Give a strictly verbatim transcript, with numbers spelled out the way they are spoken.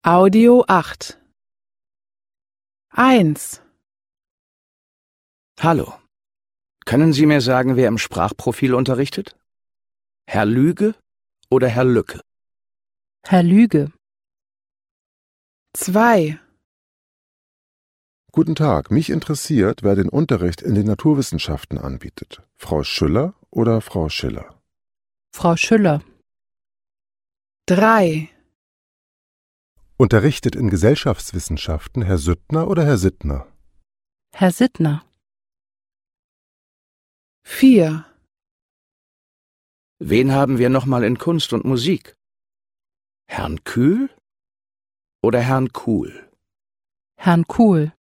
Audio acht. eins. Hallo. Können Sie mir sagen, wer im Sprachprofil unterrichtet? Herr Lüge oder Herr Lücke? Herr Lüge. zwei. Guten Tag, mich interessiert, wer den Unterricht in den Naturwissenschaften anbietet. Frau Schüller oder Frau Schiller? Frau Schüller. drei. Unterrichtet in Gesellschaftswissenschaften Herr Süttner oder Herr Sittner? Herr Sittner. vier. Wen haben wir nochmal in Kunst und Musik? Herrn Kühl oder Herrn Kuhl? Herrn Kuhl.